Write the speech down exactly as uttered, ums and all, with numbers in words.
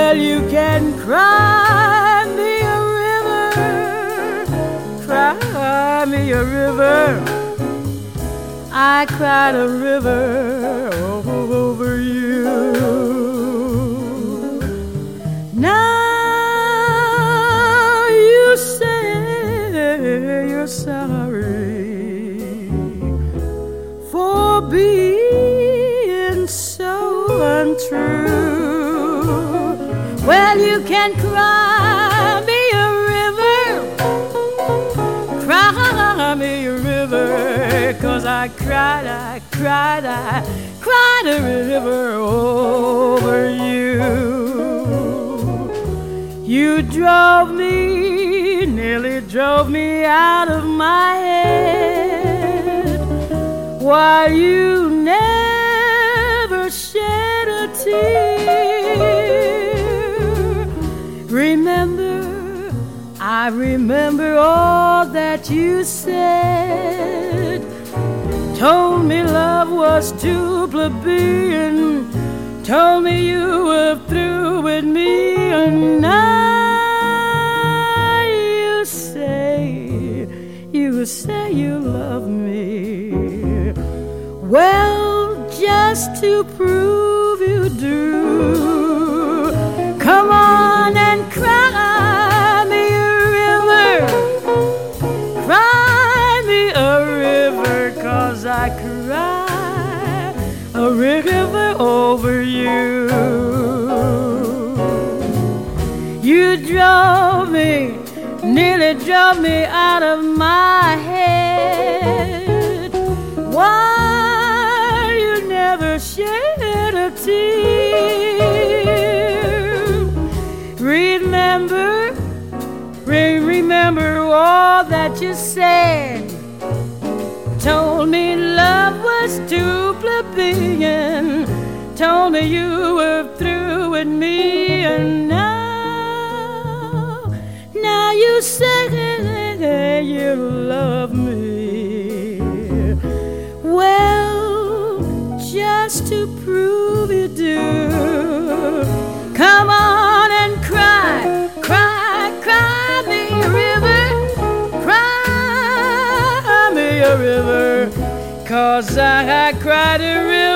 Well, you can cry me a river, cry me a river. I cried a river over you. Now you say you're sorry for being so untrue. Well, you can cry me a river, cry me a river, 'cause I cried, I cried, I cried a river over you. You drove me, nearly drove me out of my head, while you never shed a tear. Remember, I remember all that you said. Told me love was too plebeian, told me you were through with me, and now you say, you say you love me. Well, just to prove you do, come on and cry me a river, cry me a river, 'cause I cry a river over you. You drove me, nearly drove me out of my head, why you never shed a tear. Remember, remember all that you said. Told me love was too plebeian, told me you were through with me, and now, now you say you love me. Well, just to prove you do, come on and cry, cry, cry me a river, cry me a river, 'cause I, I cried a river